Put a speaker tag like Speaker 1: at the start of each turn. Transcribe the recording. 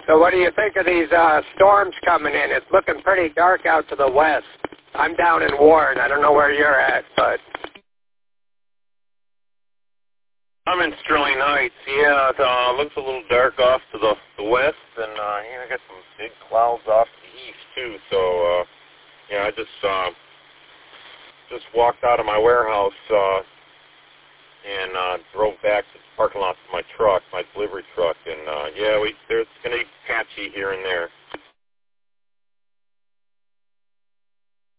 Speaker 1: So what do you think of these storms coming in? It's looking pretty dark out to the west. I'm down in Warren. I don't know where you're at, but...
Speaker 2: I'm in Sterling Heights. Yeah, it looks a little dark off to the west, and I got some big clouds off to the east, too. So, yeah, I just walked out of my warehouse and drove back to the parking lot to my truck, my delivery truck.